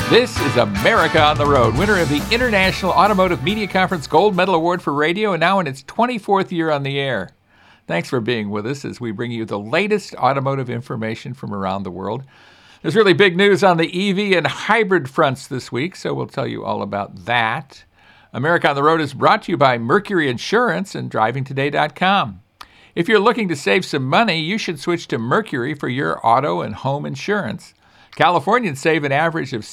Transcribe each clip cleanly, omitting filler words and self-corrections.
This is America on the Road, winner of the International Automotive Media Conference Gold Medal Award for Radio, and now in its 24th year on the air. Thanks for being with us as we bring you the latest automotive information from around the world. There's really big news on the EV and hybrid fronts this week, so we'll tell you all about that. America on the Road is brought to you by Mercury Insurance and DrivingToday.com. If you're looking to save some money, you should switch to Mercury for your auto and home insurance. Californians save an average of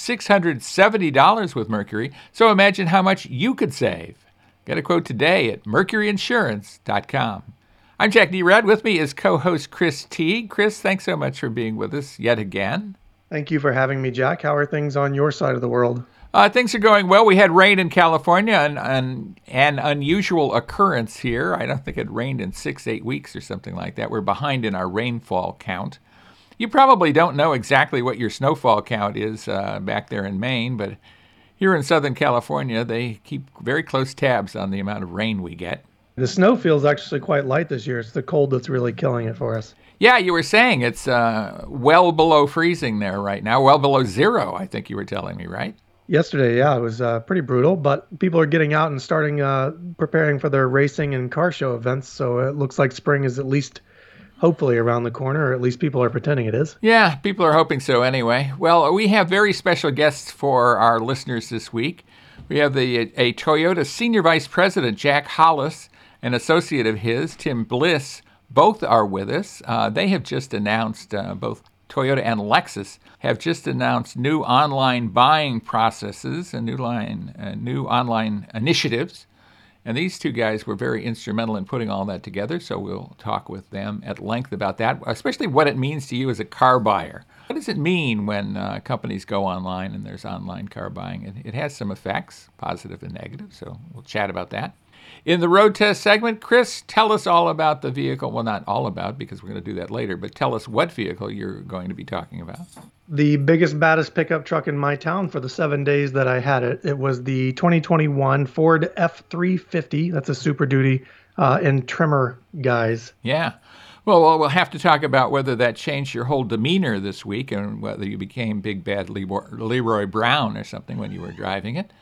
$670 with Mercury, so imagine how much you could save. Get a quote today at mercuryinsurance.com. I'm Jack Nerad. With me is co-host Chris Teague. Chris, thanks so much for being with us yet again. Thank you for having me, Jack. How are things on your side of the world? Things are going well. We had rain in California, an unusual occurrence here. I don't think it rained in 6-8 weeks or something like that. We're behind in our rainfall count. You probably don't know exactly what your snowfall count is back there in Maine, but here in Southern California, they keep very close tabs on the amount of rain we get. The snow feels actually quite light this year. It's the cold that's really killing it for us. Yeah, you were saying it's well below freezing there right now, well below zero, I think you were telling me, right? Yesterday, yeah, it was pretty brutal, but people are getting out and starting preparing for their racing and car show events, so it looks like spring is at least hopefully around the corner, or at least people are pretending it is. Yeah, people are hoping so anyway. Well, we have very special guests for our listeners this week. We have a Toyota Senior Vice President, Jack Hollis, an associate of his, Tim Bliss. Both are with us. They have just announced, both Toyota and Lexus have just announced new online buying processes and new online initiatives. And these two guys were very instrumental in putting all that together, so we'll talk with them at length about that, especially what it means to you as a car buyer. What does it mean when companies go online and there's online car buying? It has some effects, positive and negative, so we'll chat about that. In the road test segment, Chris, tell us all about the vehicle. Well, not all about, because we're going to do that later, but tell us what vehicle you're going to be talking about. The biggest, baddest pickup truck in my town for the 7 days that I had it. It was the 2021 Ford F-350. That's a Super Duty in trimmer guise. Yeah. Well, we'll have to talk about whether that changed your whole demeanor this week and whether you became Big Bad Leroy Brown or something when you were driving it.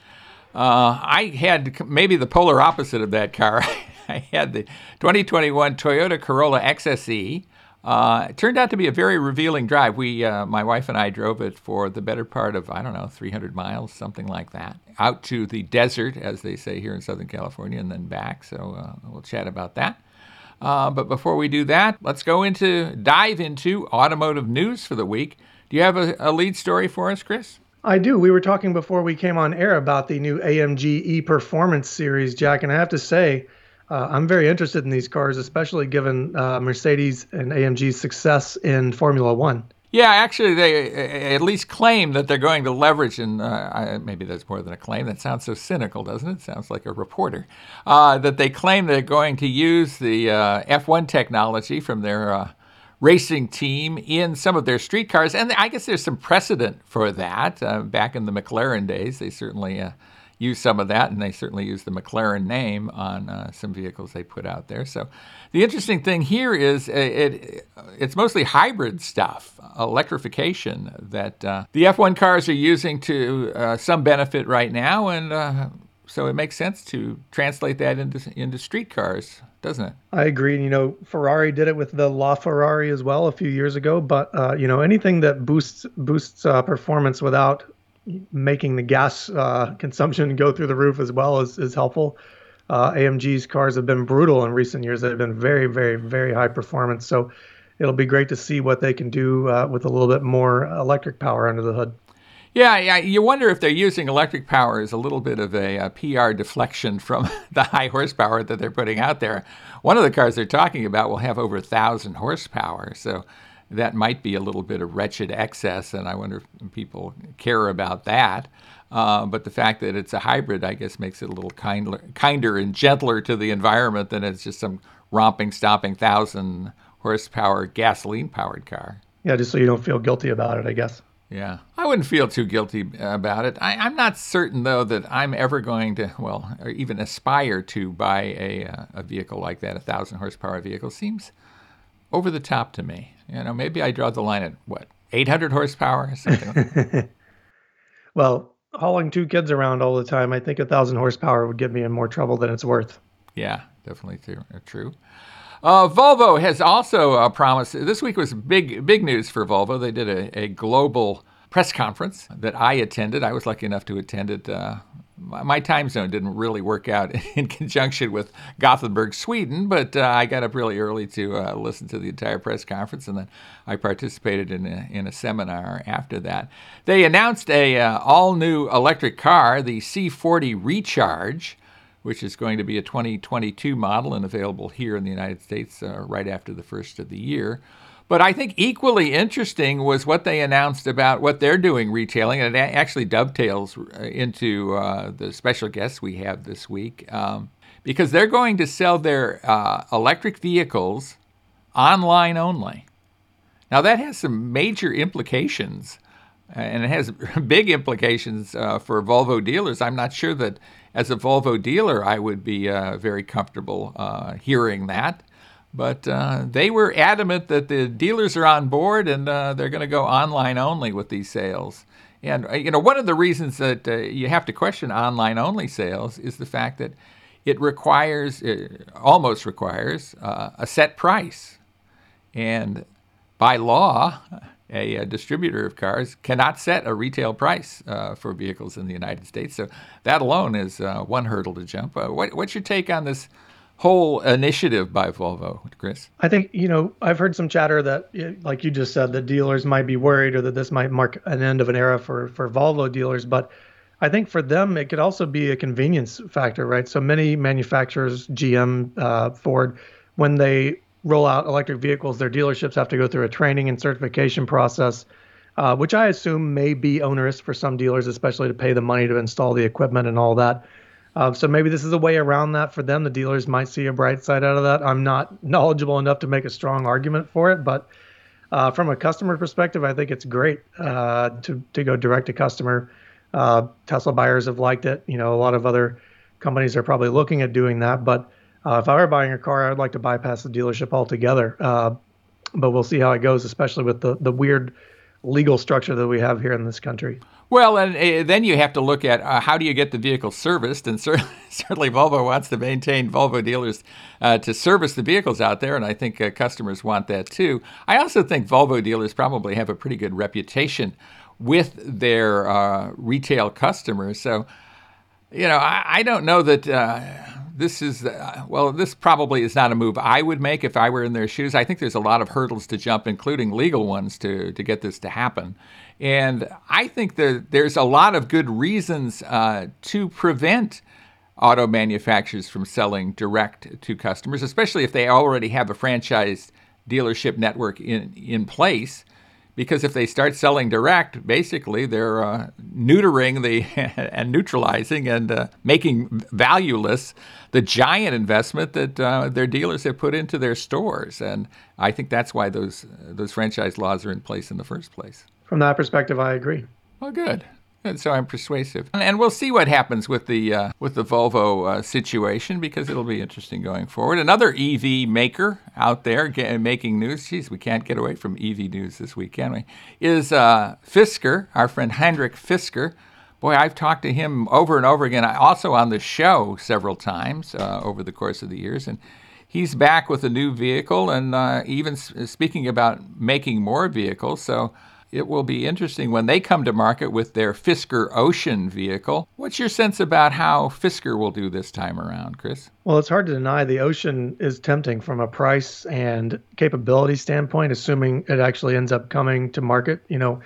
I had maybe the polar opposite of that car. I had the 2021 Toyota Corolla XSE. It turned out to be a very revealing drive. My wife and I drove it for the better part of, 300 miles, something like that, out to the desert, as they say here in Southern California, and then back. So we'll chat about that. But before we do that, let's dive into automotive news for the week. Do you have a lead story for us, Chris? I do. We were talking before we came on air about the new AMG E-Performance series, Jack, and I have to say, I'm very interested in these cars, especially given Mercedes and AMG's success in Formula One. Yeah, actually, they at least claim that they're going to leverage, and maybe that's more than a claim. That sounds so cynical, doesn't it? Sounds like a reporter. That they claim they're going to use the F1 technology from their racing team in some of their street cars. And I guess there's some precedent for that. Back in the McLaren days, they certainly used some of that, and they certainly used the McLaren name on some vehicles they put out there. So the interesting thing here is it's mostly hybrid stuff, electrification, that the F1 cars are using to some benefit right now, and so it makes sense to translate that into street cars, doesn't it? I agree. Ferrari did it with the LaFerrari as well a few years ago, but anything that boosts performance without making the gas consumption go through the roof as well is helpful. AMG's cars have been brutal in recent years. They've been very, very, very high performance. So it'll be great to see what they can do with a little bit more electric power under the hood. Yeah. You wonder if they're using electric power as a little bit of a PR deflection from the high horsepower that they're putting out there. One of the cars they're talking about will have over 1,000 horsepower. So that might be a little bit of wretched excess, and I wonder if people care about that. But the fact that it's a hybrid, I guess, makes it a little kinder and gentler to the environment than it's just some romping, stomping 1,000 horsepower gasoline-powered car. Yeah, just so you don't feel guilty about it, I guess. Yeah, I wouldn't feel too guilty about it. I'm not certain, though, that I'm ever going to, or even aspire to buy a vehicle like that. 1,000 horsepower vehicle seems over the top to me. Maybe I draw the line at, 800 horsepower or something? Well, hauling two kids around all the time, I think 1,000 horsepower would get me in more trouble than it's worth. Yeah, definitely true. Volvo has also promised. This week was big news for Volvo. They did a global press conference that I attended. I was lucky enough to attend it. My time zone didn't really work out in conjunction with Gothenburg, Sweden, but I got up really early to listen to the entire press conference, and then I participated in a seminar after that. They announced a all-new electric car, the C40 Recharge, which is going to be a 2022 model and available here in the United States right after the first of the year. But I think equally interesting was what they announced about what they're doing retailing, and it actually dovetails into the special guests we have this week, because they're going to sell their electric vehicles online only. Now, that has some major implications, and it has big implications for Volvo dealers. I'm not sure that as a Volvo dealer I would be very comfortable hearing that. But they were adamant that the dealers are on board and they're going to go online only with these sales. And, one of the reasons that you have to question online only sales is the fact that it almost requires a set price. And by law, a distributor of cars cannot set a retail price for vehicles in the United States. So that alone is one hurdle to jump. What's your take on this whole initiative by Volvo, Chris? I think, I've heard some chatter that, like you just said, that dealers might be worried or that this might mark an end of an era for Volvo dealers. But I think for them, it could also be a convenience factor, right? So many manufacturers, GM, Ford, when they roll out electric vehicles, their dealerships have to go through a training and certification process, which I assume may be onerous for some dealers, especially to pay the money to install the equipment and all that. So maybe this is a way around that for them. The dealers might see a bright side out of that. I'm not knowledgeable enough to make a strong argument for it, but from a customer perspective, I think it's great to go direct to customer. Tesla buyers have liked it. A lot of other companies are probably looking at doing that. But if I were buying a car, I'd like to bypass the dealership altogether. But we'll see how it goes, especially with the weird legal structure that we have here in this country. Well, and then you have to look at how do you get the vehicle serviced, and certainly Volvo wants to maintain Volvo dealers to service the vehicles out there, and I think customers want that too. I also think Volvo dealers probably have a pretty good reputation with their retail customers. So, I don't know that this probably is not a move I would make if I were in their shoes. I think there's a lot of hurdles to jump, including legal ones, to get this to happen. And I think that there's a lot of good reasons to prevent auto manufacturers from selling direct to customers, especially if they already have a franchised dealership network in place. Because if they start selling direct, basically they're neutering and neutralizing and making valueless the giant investment that their dealers have put into their stores. And I think that's why those franchise laws are in place in the first place. From that perspective, I agree. Well, good. And so I'm persuasive. And we'll see what happens with the Volvo situation, because it'll be interesting going forward. Another EV maker out there making news, geez, we can't get away from EV news this week, can we, is Fisker, our friend Hendrik Fisker. Boy, I've talked to him over and over again, also on the show several times over the course of the years. And he's back with a new vehicle and even speaking about making more vehicles. So it will be interesting when they come to market with their Fisker Ocean vehicle. What's your sense about how Fisker will do this time around, Chris? Well, it's hard to deny the Ocean is tempting from a price and capability standpoint, assuming it actually ends up coming to market.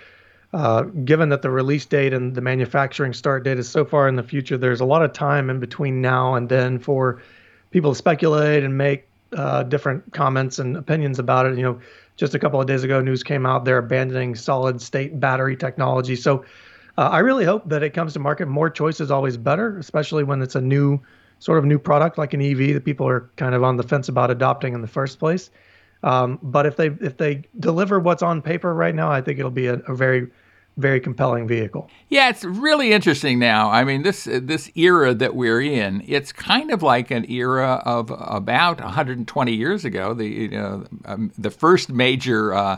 Given that the release date and the manufacturing start date is so far in the future, there's a lot of time in between now and then for people to speculate and make different comments and opinions about it. Just a couple of days ago, news came out they're abandoning solid state battery technology. So I really hope that it comes to market. More choice is always better, especially when it's a new product like an EV that people are kind of on the fence about adopting in the first place. But if they deliver what's on paper right now, I think it'll be a very, very compelling vehicle. Yeah, it's really interesting now. I mean, this era that we're in, it's kind of like an era of about 120 years ago. The first major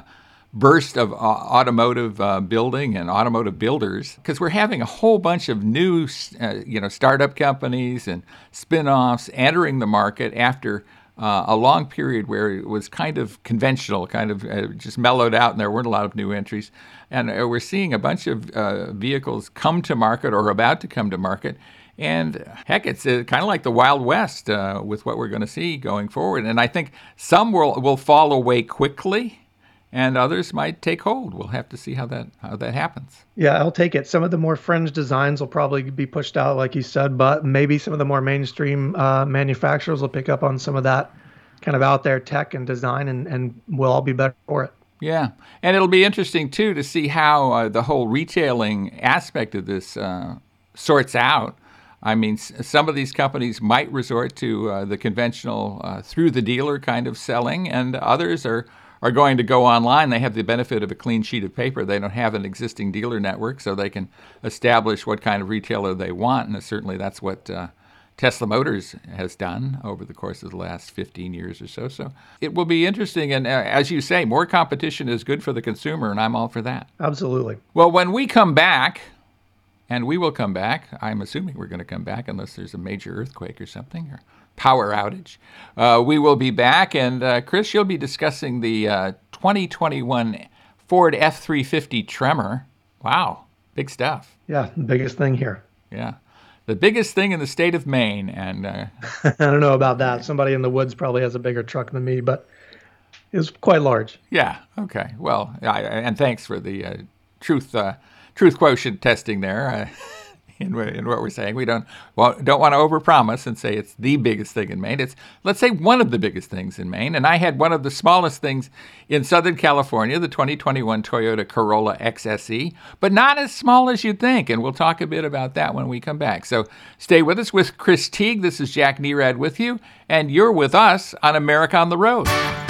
burst of automotive building and automotive builders, because we're having a whole bunch of new, startup companies and spin-offs entering the market after a long period where it was kind of conventional, kind of just mellowed out, and there weren't a lot of new entries. And we're seeing a bunch of vehicles come to market or about to come to market. And heck, it's kind of like the Wild West with what we're going to see going forward. And I think some will fall away quickly, and others might take hold. We'll have to see how that happens. Yeah, I'll take it. Some of the more fringe designs will probably be pushed out, like you said, but maybe some of the more mainstream manufacturers will pick up on some of that kind of out there tech and design, and we'll all be better for it. Yeah, and it'll be interesting, too, to see how the whole retailing aspect of this sorts out. I mean, some of these companies might resort to the conventional through the dealer kind of selling, and others are going to go online. They have the benefit of a clean sheet of paper. They don't have an existing dealer network, so they can establish what kind of retailer they want, and certainly that's what Tesla Motors has done over the course of the last 15 years or so. So it will be interesting, and as you say, more competition is good for the consumer, and I'm all for that. Absolutely. Well, when we come back, and we will come back, I'm assuming we're going to come back unless there's a major earthquake or something, or power outage. We will be back, and Chris, you'll be discussing the 2021 Ford F-350 Tremor. Wow, big stuff. Yeah, the biggest thing here. Yeah, the biggest thing in the state of Maine. And I don't know about that. Somebody in the woods probably has a bigger truck than me, but it's quite large. Yeah, okay. Well, and thanks for the truth quotient testing there. In what we're saying, we don't want to overpromise and say it's the biggest thing in Maine. It's, let's say, one of the biggest things in Maine. And I had one of the smallest things in Southern California, the 2021 Toyota Corolla XSE, but not as small as you'd think. And we'll talk a bit about that when we come back. So stay with us with Chris Teague. This is Jack Nerad with you, and you're with us on America on the Road.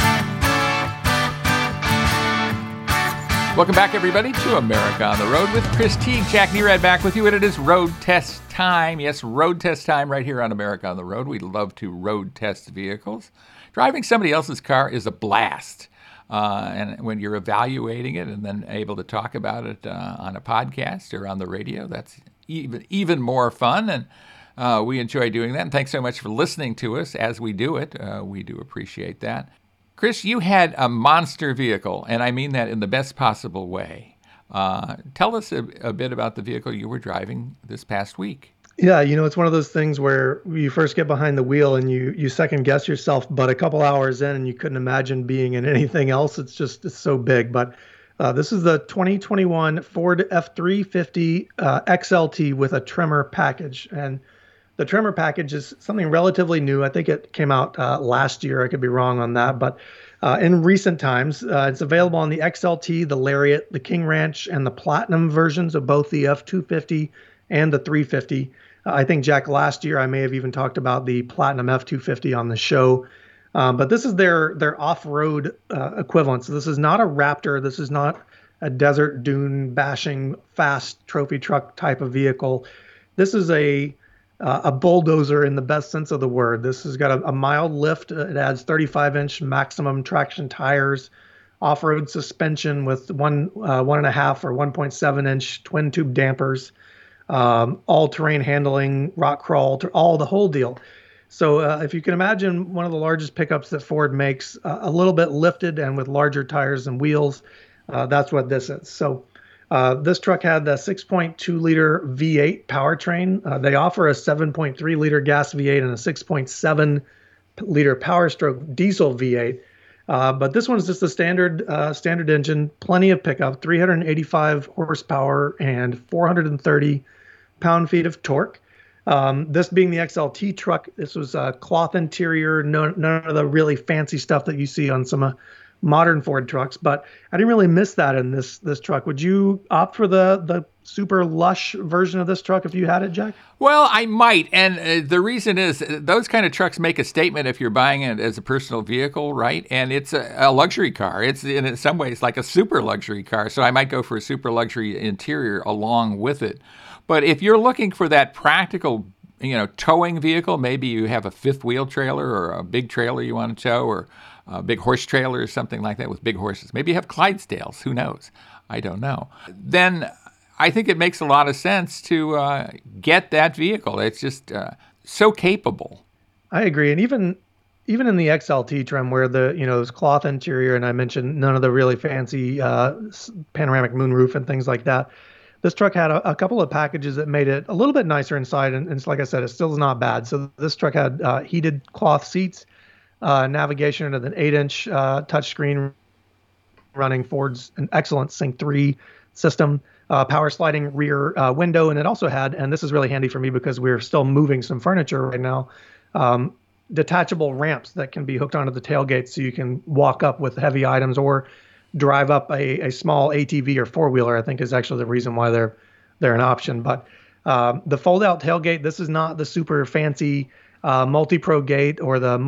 Welcome back, everybody, to America on the Road with Chris Teague. Jack Nerad back with you, and it is road test time. Yes, road test time right here on America on the Road. We love to road test vehicles. Driving somebody else's car is a blast. And when you're evaluating it and then able to talk about it on a podcast or on the radio, that's even more fun. And we enjoy doing that. And thanks so much for listening to us as we do it. We do appreciate that. Chris, you had a monster vehicle, and I mean that in the best possible way. Tell us a bit about the vehicle you were driving this past week. Yeah, it's one of those things where you first get behind the wheel and you second guess yourself, but a couple hours in and you couldn't imagine being in anything else. It's so big. But this is the 2021 Ford F-350 XLT with a Tremor package. And the Tremor package is something relatively new. I think it came out last year. I could be wrong on that. But in recent times, it's available on the XLT, the Lariat, the King Ranch, and the Platinum versions of both the F-250 and the 350. I think, Jack, last year I may have even talked about the Platinum F-250 on the show. But this is their off-road equivalent. So this is not a Raptor. This is not a desert dune bashing fast trophy truck type of vehicle. This is a bulldozer in the best sense of the word. This has got a mild lift. It adds 35-inch maximum traction tires, off-road suspension with 1.5 or 1.7-inch twin tube dampers, all-terrain handling, rock crawl, all the whole deal. So if you can imagine one of the largest pickups that Ford makes, a little bit lifted and with larger tires and wheels, that's what this is. So this truck had the 6.2-liter V8 powertrain. They offer a 7.3-liter gas V8 and a 6.7-liter Power Stroke diesel V8. But this one's just a standard engine, plenty of pickup, 385 horsepower and 430 pound-feet of torque. This being the XLT truck, this was a cloth interior, none of the really fancy stuff that you see on some modern Ford trucks, but I didn't really miss that in this truck. Would you opt for the super lush version of this truck if you had it, Jack? Well, I might, and the reason is those kind of trucks make a statement if you're buying it as a personal vehicle, right? And it's a luxury car. It's in some ways like a super luxury car, so I might go for a super luxury interior along with it. But if you're looking for that practical towing vehicle. Maybe you have a fifth wheel trailer or a big trailer you want to tow, or a big horse trailer or something like that with big horses. Maybe you have Clydesdales. Who knows? I don't know. Then I think it makes a lot of sense to get that vehicle. It's just so capable. I agree. And even in the XLT trim where there's cloth interior, and I mentioned none of the really fancy panoramic moonroof and things like that, this truck had a couple of packages that made it a little bit nicer inside. And it's, like I said, it still is not bad. So this truck had heated cloth seats, navigation into an 8-inch touchscreen running Ford's an excellent Sync 3 system, power sliding rear window. And it also had, and this is really handy for me because we're still moving some furniture right now, detachable ramps that can be hooked onto the tailgate so you can walk up with heavy items or drive up a small ATV or four-wheeler, I think is actually the reason why they're an option. But the fold-out tailgate, this is not the super fancy multi-pro gate or the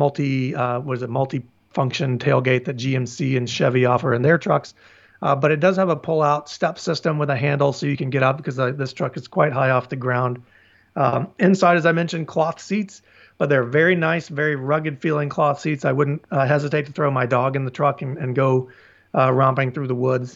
multi-function tailgate that GMC and Chevy offer in their trucks. But it does have a pull-out step system with a handle so you can get up because this truck is quite high off the ground. Inside, as I mentioned, cloth seats, but they're very nice, very rugged-feeling cloth seats. I wouldn't hesitate to throw my dog in the truck and go romping through the woods.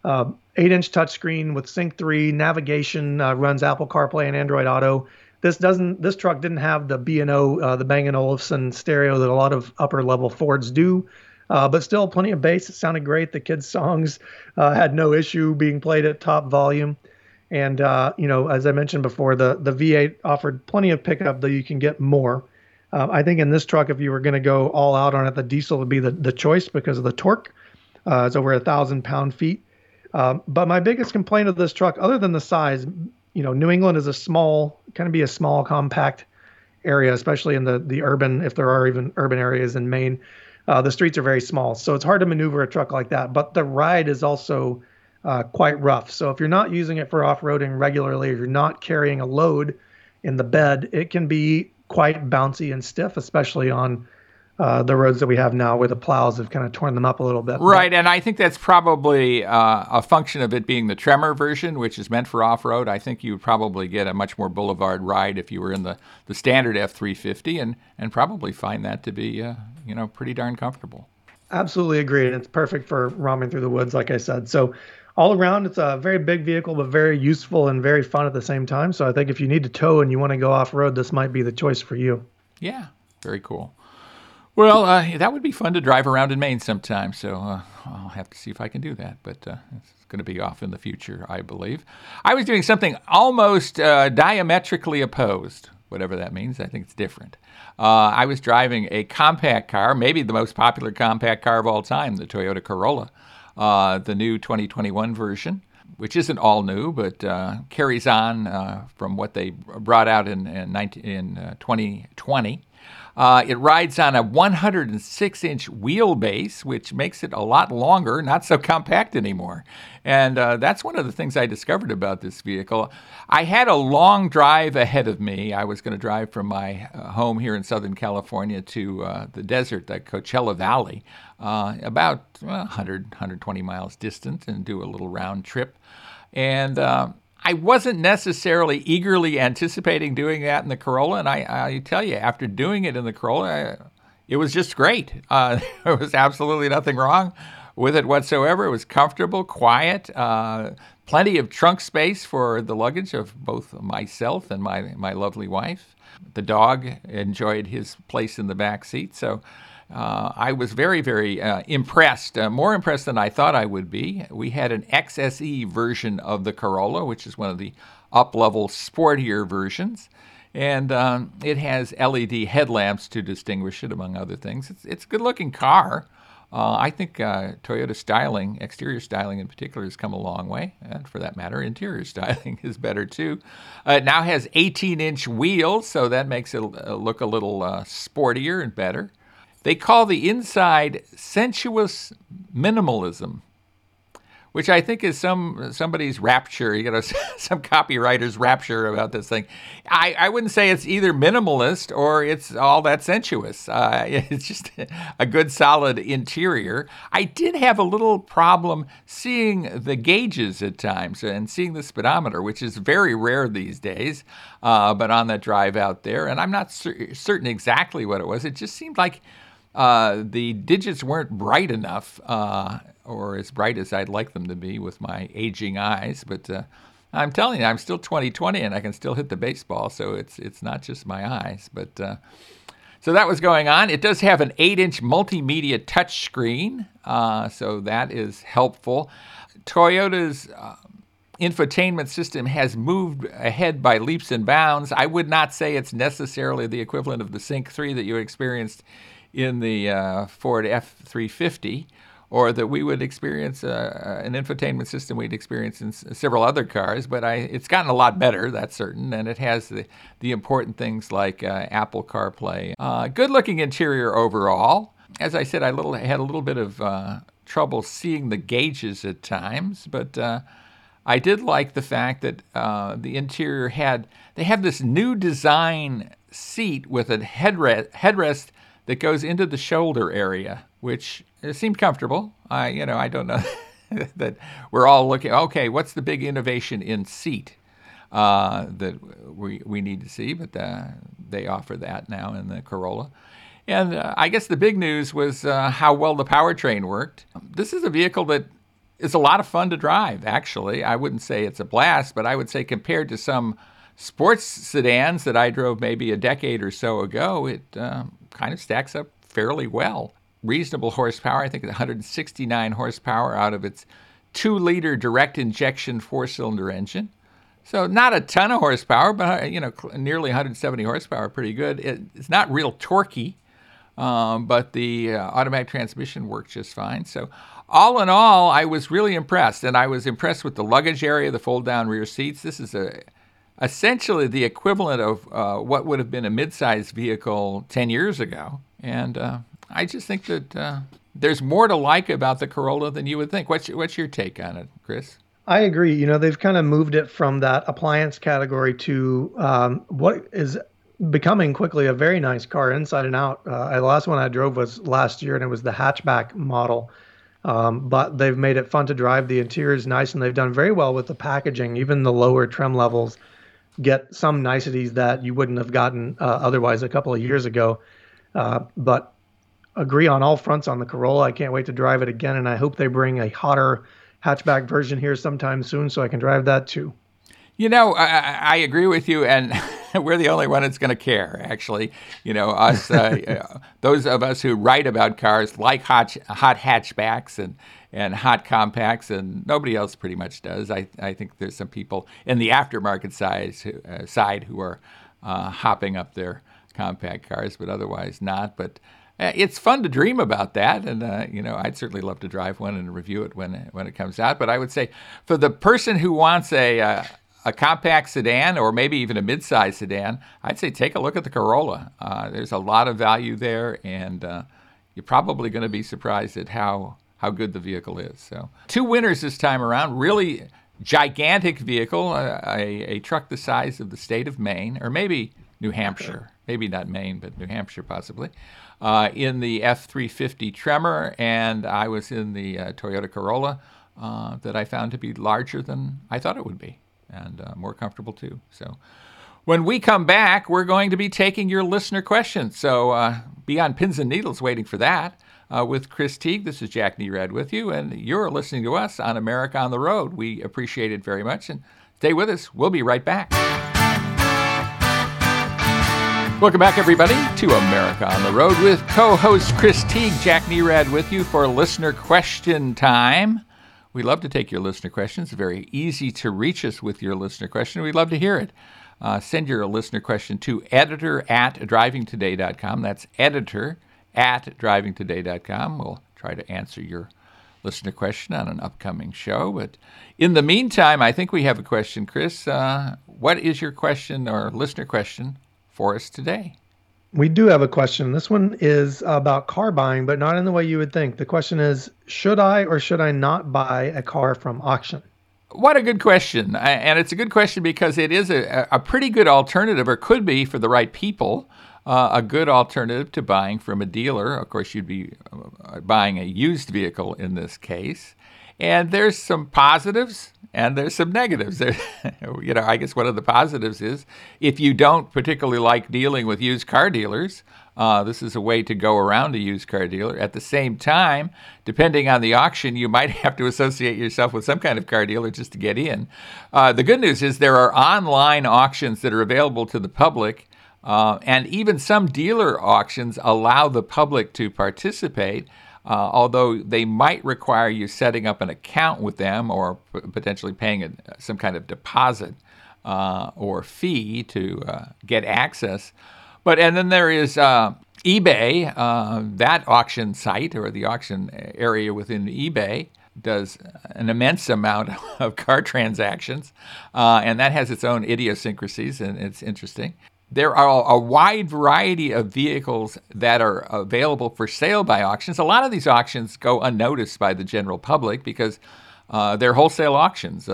8-inch touchscreen with Sync 3 navigation, runs Apple CarPlay and Android Auto. This truck didn't have the B&O, the Bang & Olufsen stereo that a lot of upper-level Fords do, but still plenty of bass. It sounded great. The kids' songs had no issue being played at top volume. And, as I mentioned before, the V8 offered plenty of pickup, though you can get more. I think in this truck, if you were going to go all out on it, the diesel would be the choice because of the torque. It's over 1,000 pound-feet. But my biggest complaint of this truck, other than the size, New England is a small, compact area, especially in the urban, if there are even urban areas in Maine. The streets are very small, so it's hard to maneuver a truck like that. But the ride is also quite rough. So if you're not using it for off-roading regularly, or you're not carrying a load in the bed, it can be quite bouncy and stiff, especially on the roads that we have now where the plows have kind of torn them up a little bit. Right, and I think that's probably a function of it being the Tremor version, which is meant for off-road. I think you would probably get a much more boulevard ride if you were in the standard F350 and probably find that to be, pretty darn comfortable. Absolutely agree, and it's perfect for roaming through the woods, like I said. So all around, it's a very big vehicle, but very useful and very fun at the same time. So I think if you need to tow and you want to go off-road, this might be the choice for you. Yeah, very cool. Well, that would be fun to drive around in Maine sometime, so I'll have to see if I can do that, but it's going to be off in the future, I believe. I was doing something almost diametrically opposed, whatever that means. I think it's different. I was driving a compact car, maybe the most popular compact car of all time, the Toyota Corolla, the new 2021 version, which isn't all new, but carries on from what they brought out in 2020. It rides on a 106-inch wheelbase, which makes it a lot longer, not so compact anymore. And that's one of the things I discovered about this vehicle. I had a long drive ahead of me. I was going to drive from my home here in Southern California to the desert, the Coachella Valley, about 120 miles distant, and do a little round trip. And I wasn't necessarily eagerly anticipating doing that in the Corolla, and I tell you, after doing it in the Corolla, it was just great. There was absolutely nothing wrong with it whatsoever. It was comfortable, quiet, plenty of trunk space for the luggage of both myself and my lovely wife. The dog enjoyed his place in the back seat, so I was very, very impressed, more impressed than I thought I would be. We had an XSE version of the Corolla, which is one of the up-level, sportier versions. And it has LED headlamps to distinguish it, among other things. It's a good-looking car. I think Toyota styling, exterior styling in particular, has come a long way. And for that matter, interior styling is better, too. It now has 18-inch wheels, so that makes it look a little sportier and better. They call the inside sensuous minimalism, which I think is somebody's rapture, some copywriter's rapture about this thing. I wouldn't say it's either minimalist or it's all that sensuous. It's just a good, solid interior. I did have a little problem seeing the gauges at times and seeing the speedometer, which is very rare these days, but on that drive out there. And I'm not certain exactly what it was. It just seemed like the digits weren't bright enough, or as bright as I'd like them to be with my aging eyes. But I'm telling you, I'm still 20/20, and I can still hit the baseball, so it's not just my eyes. But so that was going on. It does have an 8-inch multimedia touchscreen, so that is helpful. Toyota's infotainment system has moved ahead by leaps and bounds. I would not say it's necessarily the equivalent of the Sync 3 that you experienced in the Ford F-350, or that we would experience an infotainment system we'd experience in several other cars, but it's gotten a lot better, that's certain, and it has the important things like Apple CarPlay. Good-looking interior overall. As I said, I had a little bit of trouble seeing the gauges at times, but I did like the fact that the interior they have this new design seat with a headrest that goes into the shoulder area, which seemed comfortable. I don't know that we're all looking, okay, what's the big innovation in seat that we need to see, but they offer that now in the Corolla. And I guess the big news was how well the powertrain worked. This is a vehicle that is a lot of fun to drive, actually. I wouldn't say it's a blast, but I would say compared to some sports sedans that I drove maybe a decade or so ago, it kind of stacks up fairly well. Reasonable horsepower, I think 169 horsepower out of its 2-liter direct injection 4-cylinder engine. So not a ton of horsepower, but nearly 170 horsepower, pretty good. It's not real torquey, but the automatic transmission worked just fine. So all in all, I was really impressed, and I was impressed with the luggage area, the fold-down rear seats. This is essentially the equivalent of what would have been a mid-sized vehicle 10 years ago. And I just think that there's more to like about the Corolla than you would think. What's your take on it, Chris? I agree. They've kind of moved it from that appliance category to what is becoming quickly a very nice car inside and out. The last one I drove was last year, and it was the hatchback model. But they've made it fun to drive. The interior is nice, and they've done very well with the packaging. Even the lower trim levels get some niceties that you wouldn't have gotten otherwise a couple of years ago. But agree on all fronts on the Corolla. I can't wait to drive it again, and I hope they bring a hotter hatchback version here sometime soon so I can drive that too. I agree with you, and we're the only one that's going to care, actually. Us, those of us who write about cars like hot hatchbacks and hot compacts, and nobody else pretty much does. I think there's some people in the aftermarket side who are hopping up their compact cars, but otherwise not. But it's fun to dream about that, and I'd certainly love to drive one and review it when it comes out. But I would say for the person who wants a compact sedan or maybe even a mid-size sedan, I'd say take a look at the Corolla. There's a lot of value there, and you're probably going to be surprised at how good the vehicle is. So 2 winners this time around. Really gigantic vehicle, a truck the size of the state of Maine, or maybe New Hampshire. Maybe not Maine, but New Hampshire possibly. In the F-350 Tremor, and I was in the Toyota Corolla that I found to be larger than I thought it would be, and more comfortable too. So when we come back, we're going to be taking your listener questions. So be on pins and needles waiting for that. With Chris Teague, this is Jack Nerad with you, and you're listening to us on America on the Road. We appreciate it very much, and stay with us. We'll be right back. Welcome back, everybody, to America on the Road with co-host Chris Teague. Jack Nerad with you for listener question time. We love to take your listener questions. It's very easy to reach us with your listener question. We'd love to hear it. Send your listener question to editor@drivingtoday.com. That's editor@drivingtoday.com. We'll try to answer your listener question on an upcoming show. But in the meantime, I think we have a question, Chris. What is your question or listener question for us today? We do have a question. This one is about car buying, but not in the way you would think. The question is, should I or should I not buy a car from auction? What a good question. And it's a good question because it is a pretty good alternative, or could be for the right people, a good alternative to buying from a dealer. Of course, you'd be buying a used vehicle in this case. And there's some positives and there's some negatives. There, I guess one of the positives is if you don't particularly like dealing with used car dealers, this is a way to go around a used car dealer. At the same time, depending on the auction, you might have to associate yourself with some kind of car dealer just to get in. The good news is there are online auctions that are available to the public, and even some dealer auctions allow the public to participate. Although they might require you setting up an account with them or potentially paying some kind of deposit or fee to get access. And then there is eBay, that auction site or the auction area within eBay does an immense amount of car transactions, and that has its own idiosyncrasies, and it's interesting. There are a wide variety of vehicles that are available for sale by auctions. A lot of these auctions go unnoticed by the general public because they're wholesale auctions.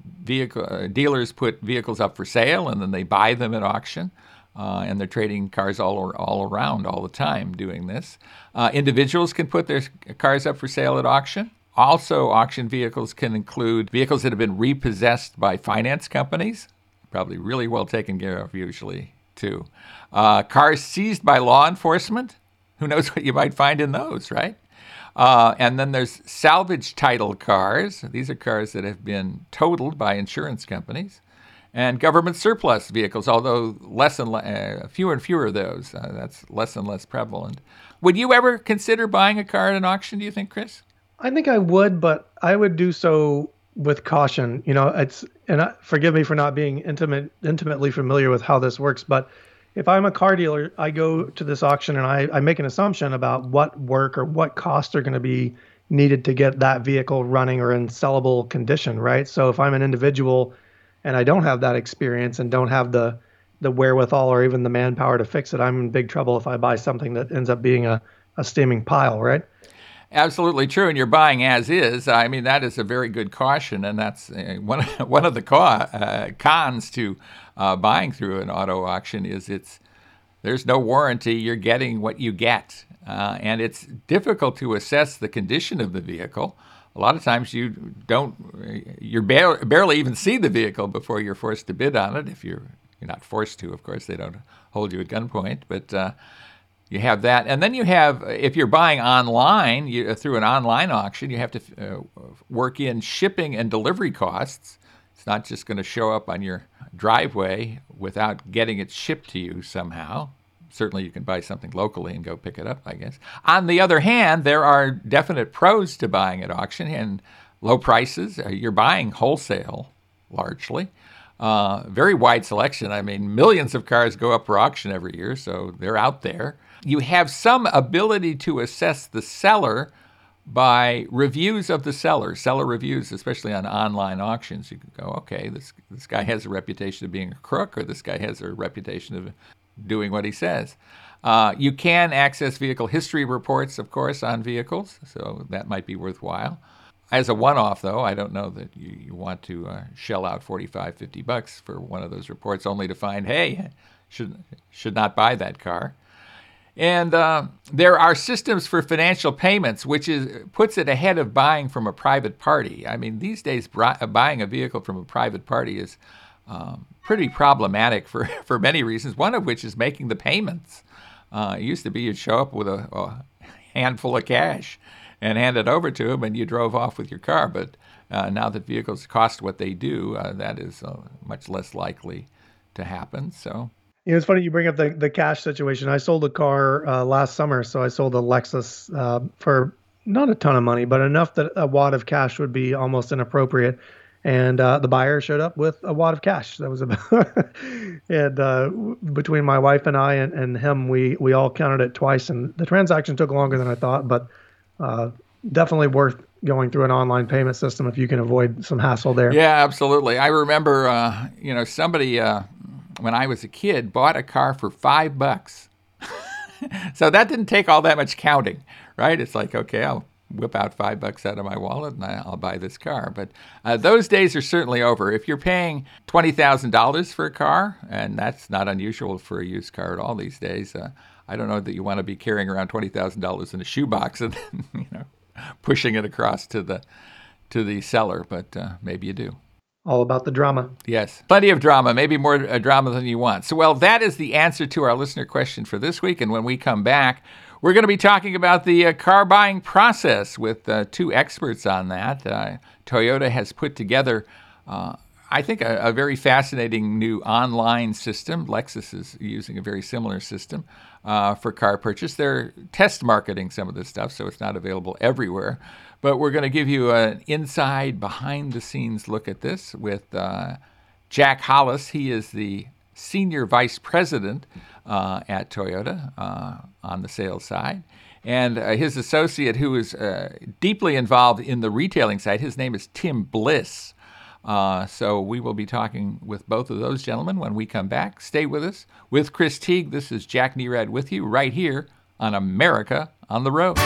Dealers put vehicles up for sale and then they buy them at auction. And they're trading cars all around all the time doing this. Individuals can put their cars up for sale at auction. Also, auction vehicles can include vehicles that have been repossessed by finance companies, probably really well taken care of usually, too. Cars seized by law enforcement. Who knows what you might find in those, right? And then there's salvage title cars. These are cars that have been totaled by insurance companies. And government surplus vehicles, although fewer and fewer of those. That's less and less prevalent. Would you ever consider buying a car at an auction, do you think, Chris? I think I would, but I would do so with caution. Forgive me for not being intimately familiar with how this works, but if I'm a car dealer, I go to this auction and I make an assumption about what work or what costs are going to be needed to get that vehicle running or in sellable condition, right? So if I'm an individual and I don't have that experience and don't have the wherewithal or even the manpower to fix it, I'm in big trouble if I buy something that ends up being a steaming pile, right? Absolutely true, and you're buying as is. I mean, that is a very good caution, and that's one of the cons to buying through an auto auction is there's no warranty. You're getting what you get, and it's difficult to assess the condition of the vehicle. A lot of times you barely even see the vehicle before you're forced to bid on it. If you're not forced to, of course, they don't hold you at gunpoint, but you have that. And then you have, if you're buying online, through an online auction, you have to work in shipping and delivery costs. It's not just going to show up on your driveway without getting it shipped to you somehow. Certainly you can buy something locally and go pick it up, I guess. On the other hand, there are definite pros to buying at auction and low prices. You're buying wholesale, largely. Very wide selection. I mean, millions of cars go up for auction every year, so they're out there. You have some ability to assess the seller by reviews of the seller reviews, especially on online auctions. You can go, okay, this guy has a reputation of being a crook, or this guy has a reputation of doing what he says. You can access vehicle history reports, of course, on vehicles, so that might be worthwhile. As a one-off, though, I don't know that you want to shell out $45, $50 for one of those reports only to find, hey, should not buy that car. And there are systems for financial payments, which puts it ahead of buying from a private party. I mean, these days, buying a vehicle from a private party is pretty problematic for many reasons, one of which is making the payments. It used to be you'd show up with a handful of cash and hand it over to them, and you drove off with your car. But now that vehicles cost what they do, that is much less likely to happen. So. It's funny you bring up the cash situation. I sold a car last summer, so I sold a Lexus for not a ton of money, but enough that a wad of cash would be almost inappropriate. And the buyer showed up with a wad of cash. That was about, and between my wife and I and him, we all counted it twice, and the transaction took longer than I thought, but definitely worth going through an online payment system if you can avoid some hassle there. Yeah, absolutely. I remember, somebody when I was a kid bought a car for $5 So that didn't take all that much counting, right? It's like, okay, I'll whip out $5 out of my wallet and I'll buy this car. But those days are certainly over. If you're paying $20,000 for a car, and that's not unusual for a used car at all these days, I don't know that you want to be carrying around $20,000 in a shoebox and then, pushing it across to the seller, but maybe you do. All about the drama. Yes, plenty of drama, maybe more drama than you want. So, well, that is the answer to our listener question for this week. And when we come back, we're going to be talking about the car buying process with two experts on that. Toyota has put together, I think, a very fascinating new online system. Lexus is using a very similar system for car purchase. They're test marketing some of this stuff, so it's not available everywhere. But we're going to give you an inside, behind-the-scenes look at this with Jack Hollis. He is the Senior Vice President at Toyota on the sales side. And his associate, who is deeply involved in the retailing side, his name is Tim Bliss. So we will be talking with both of those gentlemen when we come back. Stay with us. With Chris Teague, this is Jack Nerad with you right here on America on the Road.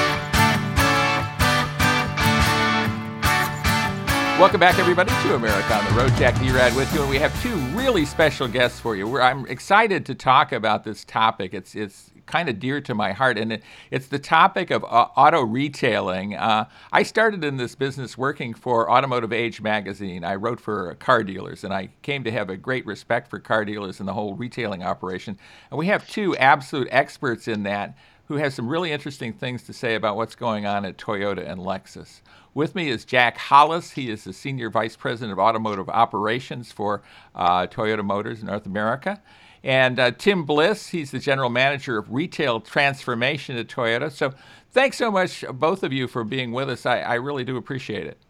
Welcome back, everybody, to America on the Road. Jack Nerad with you, and we have two really special guests for you. I'm excited to talk about this topic. It's kind of dear to my heart, and it's the topic of auto retailing. I started in this business working for Automotive Age magazine. I wrote for car dealers, and I came to have a great respect for car dealers and the whole retailing operation. And we have two absolute experts in that who have some really interesting things to say about what's going on at Toyota and Lexus. With me is Jack Hollis. He is the Senior Vice President of Automotive Operations for Toyota Motors North America. And Tim Bliss, he's the General Manager of Retail Transformation at Toyota. So thanks so much, both of you, for being with us. I really do appreciate it.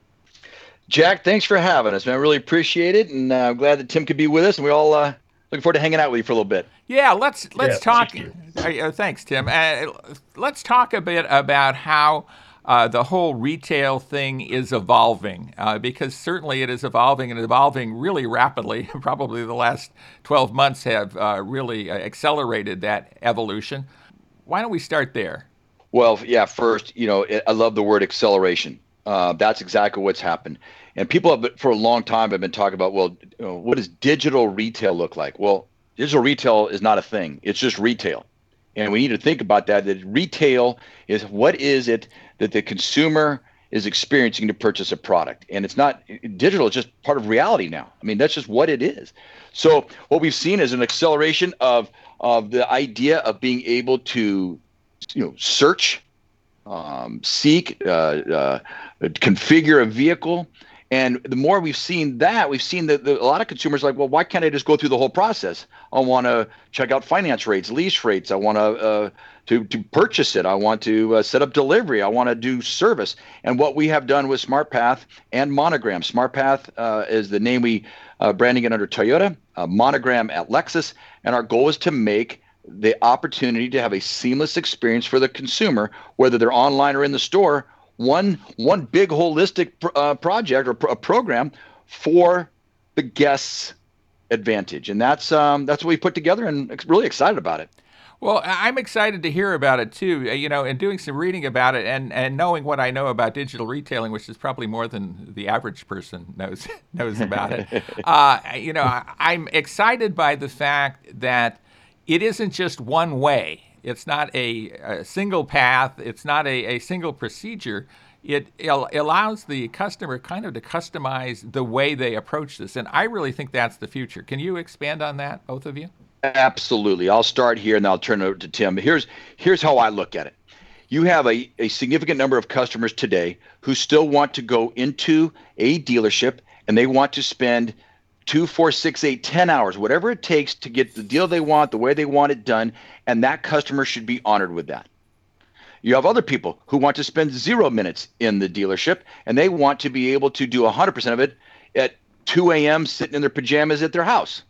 Jack, thanks for having us, man. I really appreciate it. And I'm glad that Tim could be with us. And we all looking forward to hanging out with you for a little bit. Yeah, let's talk. Thanks, Tim. Let's talk a bit about how the whole retail thing is evolving, because certainly it is evolving and evolving really rapidly. Probably the last 12 months have really accelerated that evolution. Why don't we start there? Well, yeah, first, I love the word acceleration. That's exactly what's happened. And people have, for a long time, have been talking about, what does digital retail look like? Well, digital retail is not a thing. It's just retail. And we need to think about that retail is what is it that the consumer is experiencing to purchase a product. And it's not digital, it's just part of reality now. I mean, that's just what it is. So what we've seen is an acceleration of the idea of being able to, search, seek, configure a vehicle. And the more we've seen that, a lot of consumers are like, well, why can't I just go through the whole process? I want to check out finance rates, lease rates. I want to purchase it. I want to set up delivery. I want to do service. And what we have done with SmartPath and Monogram. SmartPath is the name we branding it under Toyota, Monogram at Lexus. And our goal is to make the opportunity to have a seamless experience for the consumer, whether they're online or in the store. One big holistic project or a program for the guest's advantage, and that's what we put together, and really excited about it. Well, I'm excited to hear about it too. And doing some reading about it, and knowing what I know about digital retailing, which is probably more than the average person knows about it. I'm excited by the fact that it isn't just one way. It's not a single path. It's not a single procedure. It allows the customer kind of to customize the way they approach this. And I really think that's the future. Can you expand on that, both of you? Absolutely. I'll start here and I'll turn it over to Tim. Here's how I look at it. You have a significant number of customers today who still want to go into a dealership and they want to spend 2, 4, 6, 8, 10 hours, whatever it takes to get the deal they want, the way they want it done, and that customer should be honored with that. You have other people who want to spend 0 minutes in the dealership, and they want to be able to do 100% of it at 2 a.m. sitting in their pajamas at their house.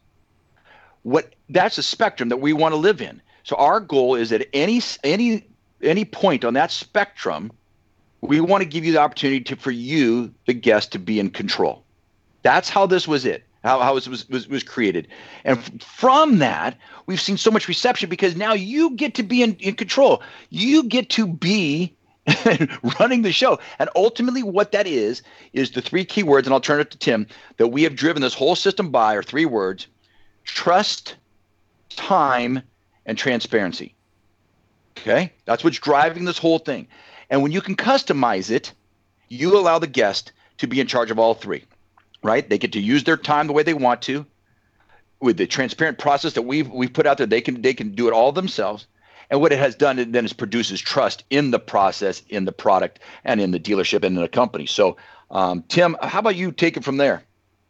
That's a spectrum that we want to live in. So our goal is at any point on that spectrum, we want to give you the opportunity for you, the guest, to be in control. That's how this was it. how it was created. And from that, we've seen so much reception because now you get to be in control. You get to be running the show. And ultimately what that is the three key words, and I'll turn it to Tim, that we have driven this whole system by are three words: trust, time, and transparency. Okay? That's what's driving this whole thing. And when you can customize it, you allow the guest to be in charge of all three, right? They get to use their time the way they want to. With the transparent process that we've put out there, they can do it all themselves. And what it has done then is produces trust in the process, in the product, and in the dealership and in the company. So, Tim, how about you take it from there?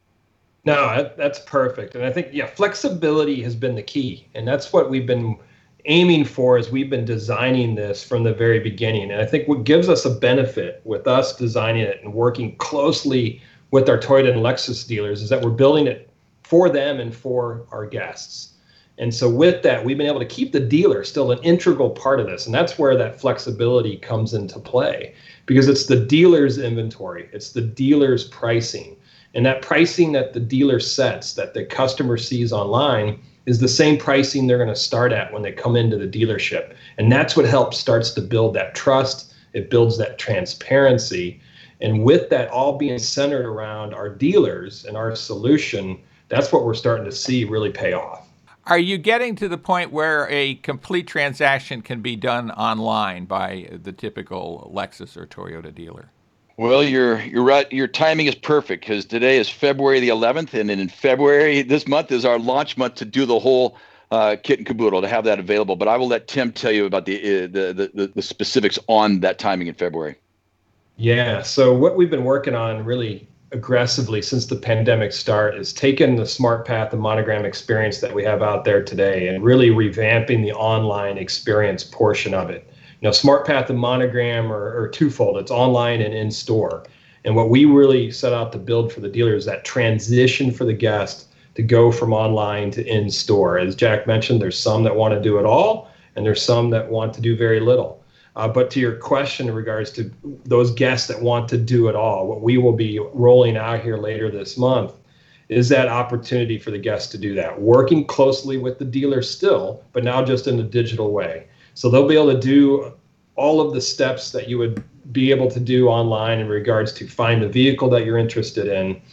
No, that's perfect. And I think, flexibility has been the key. And that's what we've been aiming for as we've been designing this from the very beginning. And I think what gives us a benefit with us designing it and working closely with our Toyota and Lexus dealers is that we're building it for them and for our guests. And so with that, we've been able to keep the dealer still an integral part of this. And that's where that flexibility comes into play, because it's the dealer's inventory, it's the dealer's pricing. And that pricing that the dealer sets, that the customer sees online, is the same pricing they're going to start at when they come into the dealership. And that's what starts to build that trust. It builds that transparency. And with that all being centered around our dealers and our solution, that's what we're starting to see really pay off. Are you getting to the point where a complete transaction can be done online by the typical Lexus or Toyota dealer? Well, you're right. Your timing is perfect because today is February the 11th, and in February this month is our launch month to do the whole kit and caboodle, to have that available. But I will let Tim tell you about the specifics on that timing in February. Yeah. So what we've been working on really aggressively since the pandemic start is taking the SmartPath and Monogram experience that we have out there today and really revamping the online experience portion of it. SmartPath and Monogram are twofold. It's online and in store. And what we really set out to build for the dealer is that transition for the guest to go from online to in store. As Jack mentioned, there's some that want to do it all, and there's some that want to do very little. But to your question in regards to those guests that want to do it all, what we will be rolling out here later this month is that opportunity for the guests to do that, working closely with the dealer still, but now just in a digital way. So they'll be able to do all of the steps that you would be able to do online in regards to find the vehicle that you're interested in,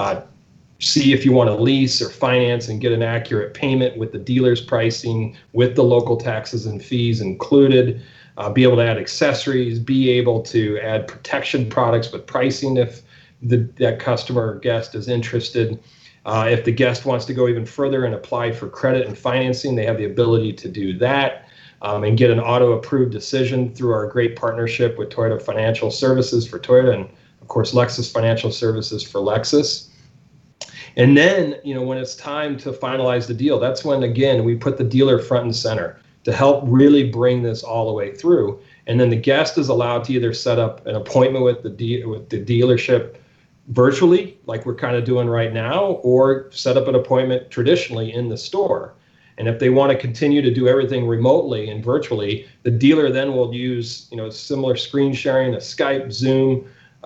see if you want to lease or finance and get an accurate payment with the dealer's pricing, with the local taxes and fees included, be able to add accessories, be able to add protection products with pricing if that customer or guest is interested. If the guest wants to go even further and apply for credit and financing, they have the ability to do that. And get an auto-approved decision through our great partnership with Toyota Financial Services for Toyota and, of course, Lexus Financial Services for Lexus. And then, when it's time to finalize the deal, that's when, again, we put the dealer front and center to help really bring this all the way through. And then the guest is allowed to either set up an appointment with the dealership virtually, like we're kind of doing right now, or set up an appointment traditionally in the store. And if they want to continue to do everything remotely and virtually, the dealer then will use, similar screen sharing, a Skype, Zoom,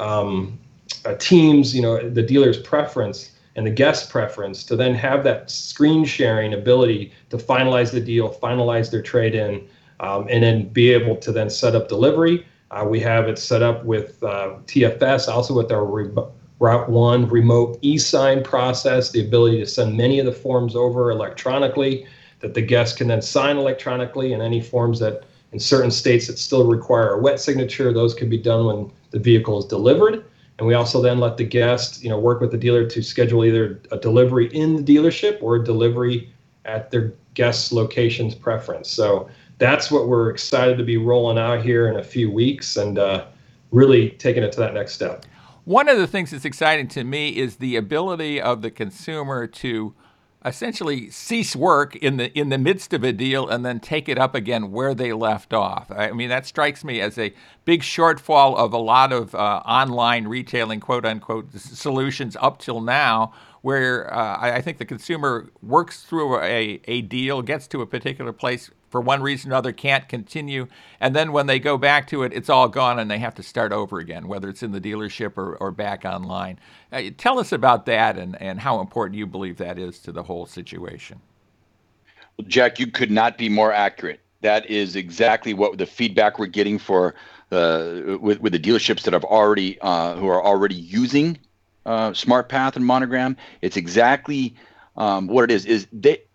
a Teams, the dealer's preference and the guest preference to then have that screen sharing ability to finalize the deal, finalize their trade-in, and then be able to then set up delivery. We have it set up with TFS, also with our Route 1 remote e-sign process, the ability to send many of the forms over electronically that the guest can then sign electronically, and any forms that in certain states that still require a wet signature, those can be done when the vehicle is delivered. And we also then let the guest, work with the dealer to schedule either a delivery in the dealership or a delivery at their guest's location's preference. So that's what we're excited to be rolling out here in a few weeks and really taking it to that next step. One of the things that's exciting to me is the ability of the consumer to essentially cease work in the midst of a deal and then take it up again where they left off. I mean, that strikes me as a big shortfall of a lot of online retailing, quote unquote, solutions up till now, where I think the consumer works through a deal, gets to a particular place, for one reason or other can't continue, and then when they go back to it, it's all gone and they have to start over again, whether it's in the dealership or back online. Tell us about that and how important you believe that is to the whole situation. Well, Jack, you could not be more accurate. That is exactly what the feedback we're getting for with the dealerships that have already who are already using SmartPath and Monogram. It's exactly what it is. Is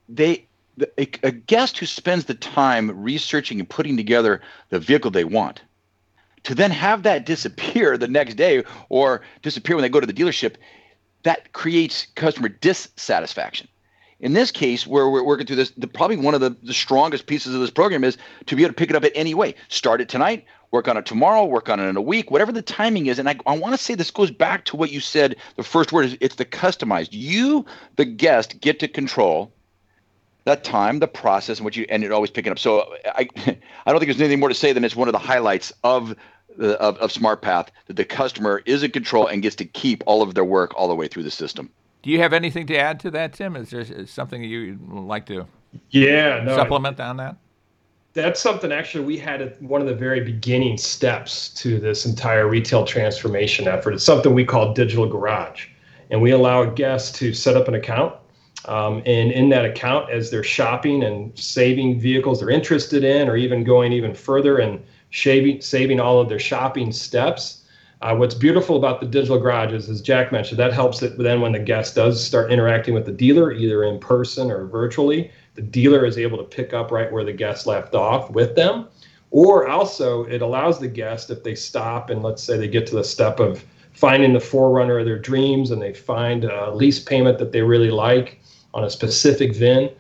a guest who spends the time researching and putting together the vehicle they want, to then have that disappear the next day or disappear when they go to the dealership, that creates customer dissatisfaction. In this case, where we're working through this, probably one of the strongest pieces of this program is to be able to pick it up at any way. Start it tonight, work on it tomorrow, work on it in a week, whatever the timing is. And I want to say this goes back to what you said. The first word is it's the customized. You, the guest, get to control that time, the process, and what you ended always picking up. So I don't think there's anything more to say than it's one of the highlights of SmartPath, that the customer is in control and gets to keep all of their work all the way through the system. Do you have anything to add to that, Tim? Is there something you'd like to supplement on that? That's something actually we had at one of the very beginning steps to this entire retail transformation effort. It's something we call Digital Garage. And we allow guests to set up an account. And in that account, as they're shopping and saving vehicles they're interested in, or even going even further and saving all of their shopping steps, what's beautiful about the Digital Garage is, as Jack mentioned, that helps it then when the guest does start interacting with the dealer, either in person or virtually, the dealer is able to pick up right where the guest left off with them. Or also it allows the guest, if they stop and let's say they get to the step of finding the 4Runner of their dreams and they find a lease payment that they really like on a specific VIN,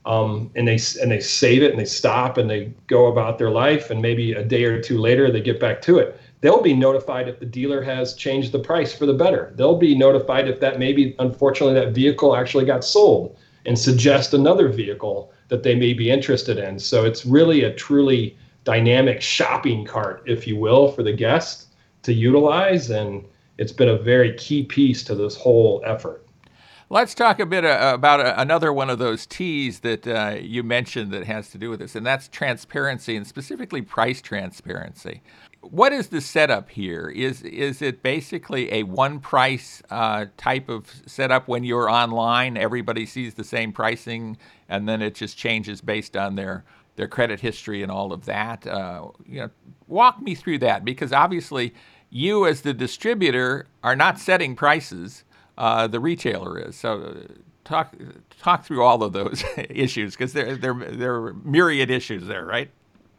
and they save it and they stop and they go about their life, and maybe a day or two later they get back to it. They'll be notified if the dealer has changed the price for the better. They'll be notified if that maybe, unfortunately, that vehicle actually got sold, and suggest another vehicle that they may be interested in. So it's really a truly dynamic shopping cart, if you will, for the guest to utilize. And it's been a very key piece to this whole effort. Let's talk a bit about another one of those T's that you mentioned that has to do with this, and that's transparency, and specifically price transparency. What is the setup here? Is it basically a one price type of setup when you're online? Everybody sees the same pricing, and then it just changes based on their credit history and all of that. Walk me through that, because obviously you as the distributor are not setting prices. The retailer is. So talk through all of those issues, because there are myriad issues there, right?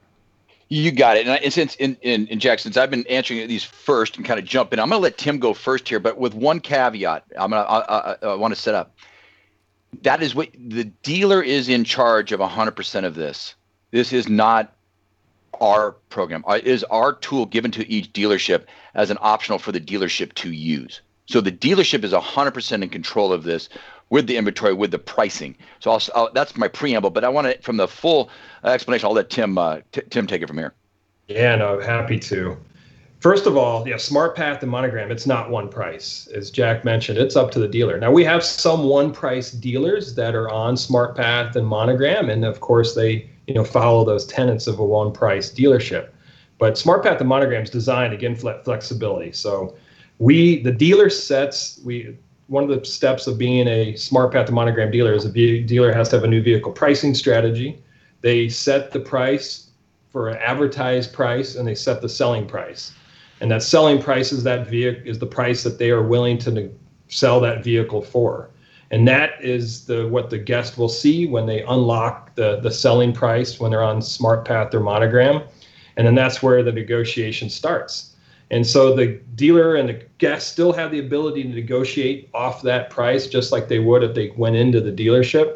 You got it. And since in Jack, since I've been answering these first and kind of jump in, I'm going to let Tim go first here, but with one caveat, I want to set up. That is what the dealer is in charge of 100% of this. This is not our program. It is our tool given to each dealership as an optional for the dealership to use. So the dealership is 100% in control of this, with the inventory, with the pricing. So that's my preamble, but I want to, from the full explanation, I'll let Tim take it from here. Yeah, no, happy to. First of all, SmartPath and Monogram, it's not one price. As Jack mentioned, it's up to the dealer. Now, we have some one-price dealers that are on SmartPath and Monogram, and of course, they follow those tenets of a one-price dealership. But SmartPath and Monogram is designed, again, flexibility. So the dealer sets, one of the steps of being a SmartPath and Monogram dealer is a dealer has to have a new vehicle pricing strategy. They set the price for an advertised price, and they set the selling price. And that selling price is the price that they are willing to sell that vehicle for. And that is what the guest will see when they unlock the selling price when they're on SmartPath or Monogram. And then that's where the negotiation starts. And so the dealer and the guest still have the ability to negotiate off that price, just like they would if they went into the dealership.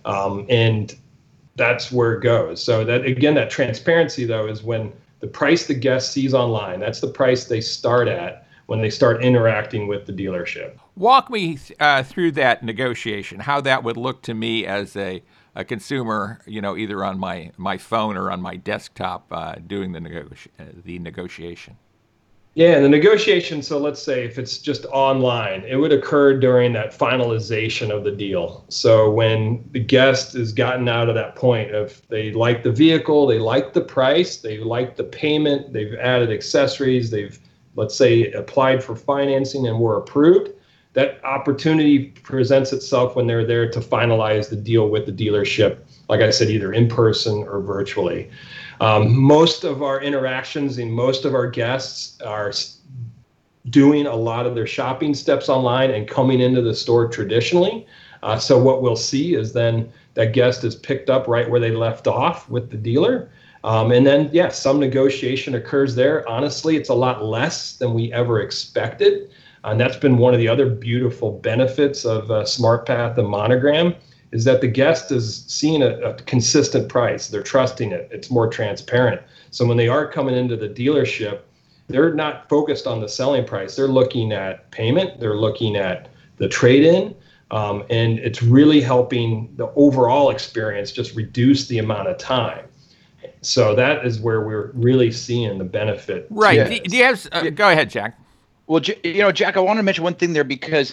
And that's where it goes. So that, again, that transparency, though, is when the price the guest sees online, that's the price they start at when they start interacting with the dealership. Walk me through that negotiation, how that would look to me as a consumer, either on my phone or on my desktop doing the negotiation. Yeah, and the negotiation, so let's say if it's just online, it would occur during that finalization of the deal. So when the guest has gotten out of that point of they like the vehicle, they like the price, they like the payment, they've added accessories, they've, let's say, applied for financing and were approved, that opportunity presents itself when they're there to finalize the deal with the dealership, like I said, either in person or virtually. Most of our interactions and most of our guests are doing a lot of their shopping steps online and coming into the store traditionally. So what we'll see is then that guest is picked up right where they left off with the dealer. And then, yeah, some negotiation occurs there. Honestly, it's a lot less than we ever expected. And that's been one of the other beautiful benefits of SmartPath and Monogram, is that the guest is seeing a consistent price. They're trusting it. It's more transparent. So when they are coming into the dealership, they're not focused on the selling price. They're looking at payment. They're looking at the trade-in. And it's really helping the overall experience just reduce the amount of time. So that is where we're really seeing the benefit. Right. Do you have, go ahead, Jack. Well, Jack, I want to mention one thing there, because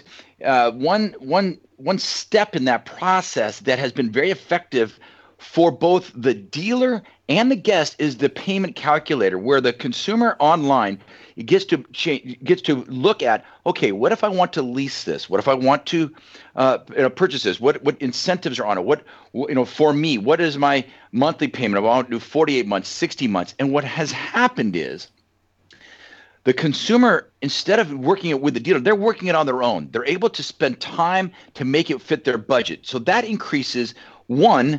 one step in that process that has been very effective for both the dealer and the guest is the payment calculator, where the consumer online gets to look at, okay, what if I want to lease this? What if I want to purchase this? What incentives are on it? What for me, what is my monthly payment? I want to do 48 months, 60 months. And what has happened is, the consumer, instead of working it with the dealer, they're working it on their own. They're able to spend time to make it fit their budget. So that increases, one,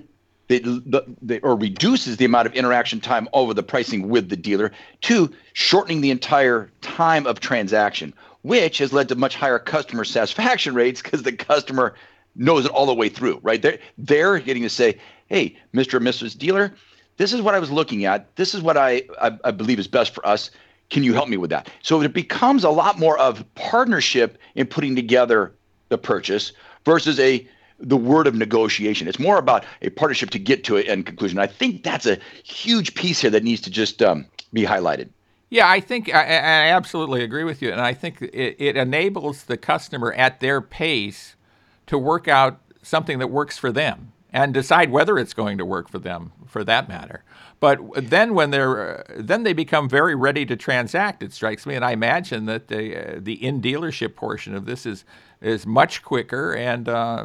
or reduces the amount of interaction time over the pricing with the dealer. Two, shortening the entire time of transaction, which has led to much higher customer satisfaction rates because the customer knows it all the way through, right? They're getting to say, hey, Mr. or Mrs. Dealer, this is what I was looking at. This is what I believe is best for us. Can you help me with that? So it becomes a lot more of partnership in putting together the purchase versus the word of negotiation. It's more about a partnership to get to an end conclusion. I think that's a huge piece here that needs to just be highlighted. Yeah, I think I absolutely agree with you. And I think it enables the customer at their pace to work out something that works for them and decide whether it's going to work for them, for that matter. But then when they become very ready to transact, it strikes me, and I imagine that the in-dealership portion of this is much quicker, and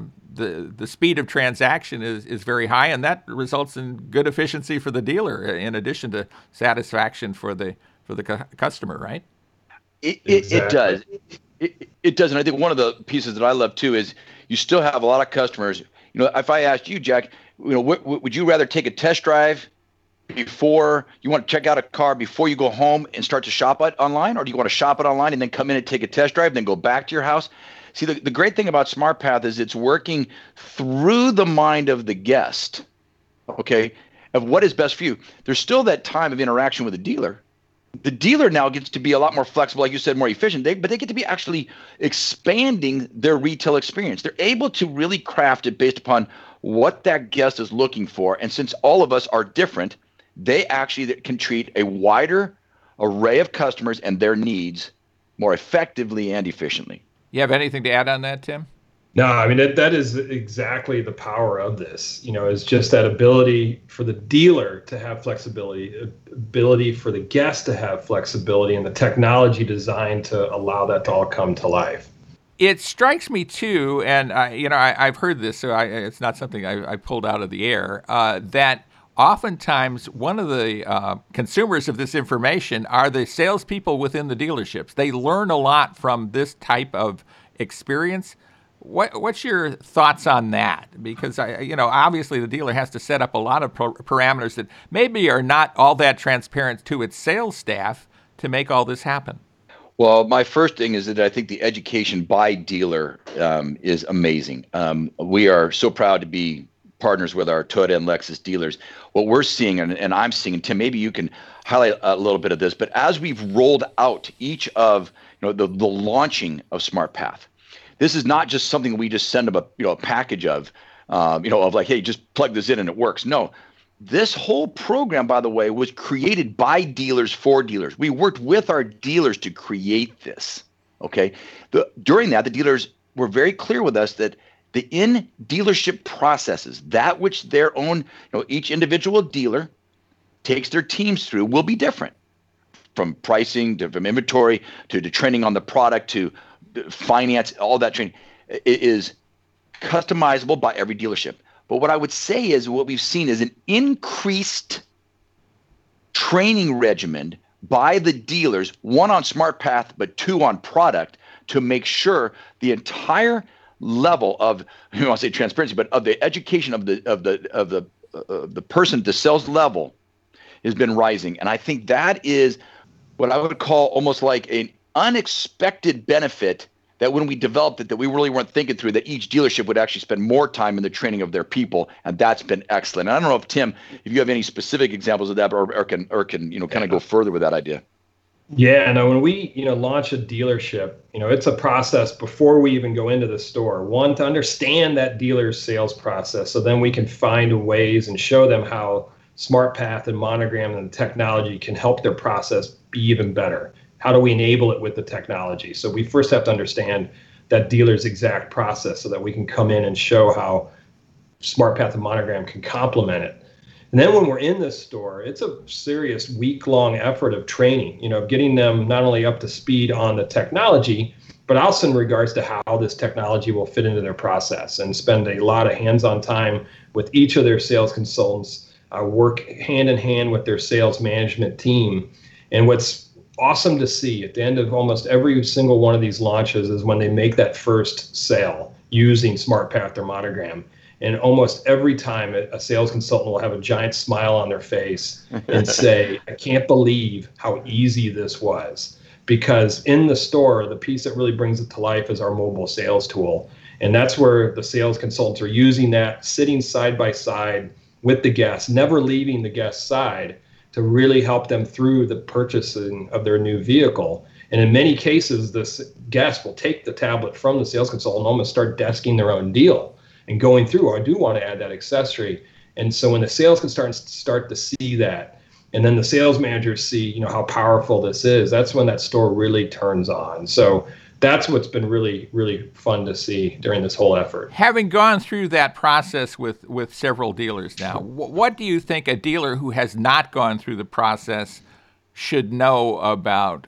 the speed of transaction is very high, and that results in good efficiency for the dealer, in addition to satisfaction for the customer, right? It does. It does, and I think one of the pieces that I love too is you still have a lot of customers. If I asked you, Jack, would you rather take a test drive before you want to check out a car before you go home and start to shop it online, or do you want to shop it online and then come in and take a test drive, then go back to your house? See, the great thing about SmartPath is it's working through the mind of the guest, okay, of what is best for you. There's still that time of interaction with the dealer. The dealer now gets to be a lot more flexible, like you said, more efficient, but they get to be actually expanding their retail experience. They're able to really craft it based upon what that guest is looking for. And since all of us are different, they actually can treat a wider array of customers and their needs more effectively and efficiently. You have anything to add on that, Tim? No, I mean, that is exactly the power of this, is just that ability for the dealer to have flexibility, ability for the guest to have flexibility, and the technology designed to allow that to all come to life. It strikes me too, and I've heard this, so it's not something I pulled out of the air, that oftentimes one of the consumers of this information are the salespeople within the dealerships. They learn a lot from this type of experience. What's your thoughts on that? Because obviously the dealer has to set up a lot of parameters that maybe are not all that transparent to its sales staff to make all this happen. Well, my first thing is that I think the education by dealer is amazing. We are so proud to be partners with our Toyota and Lexus dealers. What we're seeing, and I'm seeing, and Tim, maybe you can highlight a little bit of this, but as we've rolled out each of the launching of SmartPath, this is not just something we just send them a package of like, hey, just plug this in and it works. No, This whole program, by the way, was created by dealers for dealers. We worked with our dealers to create this. Okay. During that, the dealers were very clear with us that the in-dealership processes, that which their own, each individual dealer takes their teams through, will be different, from pricing to from inventory to training on the product to finance. All that training is customizable by every dealership. But what I would say is what we've seen is an increased training regimen by the dealers, one on SmartPath, but two on product, to make sure the entire level of, I don't want to say transparency, but of the education of the person at the sales level has been rising. And I think that is what I would call almost like an unexpected benefit, that when we developed it, that we really weren't thinking through, that each dealership would actually spend more time in the training of their people. And that's been excellent. And I don't know if Tim, if you have any specific examples of that, or can kind of go further with that idea. Yeah, no, when we, launch a dealership, it's a process before we even go into the store. One, to understand that dealer's sales process, so then we can find ways and show them how SmartPath and Monogram and the technology can help their process be even better. How do we enable it with the technology? So we first have to understand that dealer's exact process so that we can come in and show how SmartPath and Monogram can complement it. And then when we're in the store, it's a serious week-long effort of training, getting them not only up to speed on the technology, but also in regards to how this technology will fit into their process, and spend a lot of hands-on time with each of their sales consultants, work hand in hand with their sales management team. And what's awesome to see at the end of almost every single one of these launches is when they make that first sale using SmartPath or Monogram. And almost every time a sales consultant will have a giant smile on their face and say, I can't believe how easy this was. Because in the store, the piece that really brings it to life is our mobile sales tool. And that's where the sales consultants are using that, sitting side by side with the guests, never leaving the guest's side, to really help them through the purchasing of their new vehicle. And in many cases, this guest will take the tablet from the sales consultant and almost start desking their own deal and going through, I do want to add that accessory. And so when the sales consultants start to see that, and then the sales managers see, how powerful this is, that's when that store really turns on. So that's what's been really, really fun to see during this whole effort. Having gone through that process with several dealers now, what do you think a dealer who has not gone through the process should know about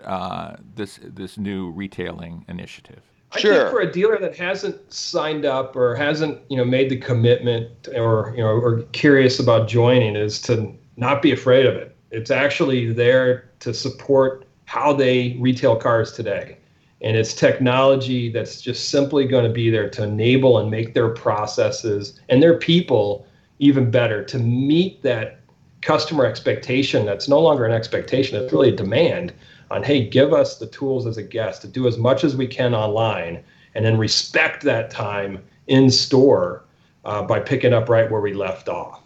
this new retailing initiative? I think for a dealer that hasn't signed up or hasn't, made the commitment or curious about joining, is to not be afraid of it. It's actually there to support how they retail cars today. And it's technology that's just simply going to be there to enable and make their processes and their people even better, to meet that customer expectation that's no longer an expectation, it's really a demand on, hey, give us the tools as a guest to do as much as we can online, and then respect that time in store by picking up right where we left off.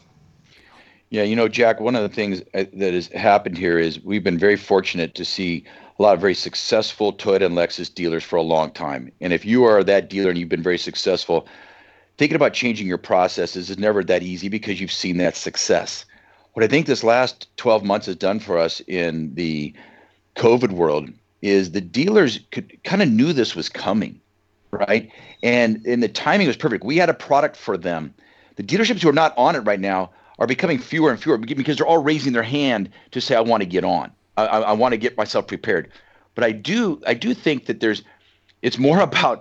Yeah, Jack, one of the things that has happened here is we've been very fortunate to see a lot of very successful Toyota and Lexus dealers for a long time. And if you are that dealer and you've been very successful, thinking about changing your processes is never that easy, because you've seen that success. What I think this last 12 months has done for us in the COVID world is the dealers kind of knew this was coming, right? And the timing was perfect. We had a product for them. The dealerships who are not on it right now are becoming fewer and fewer, because they're all raising their hand to say, I want to get on. I want to get myself prepared. But I do think that it's more about,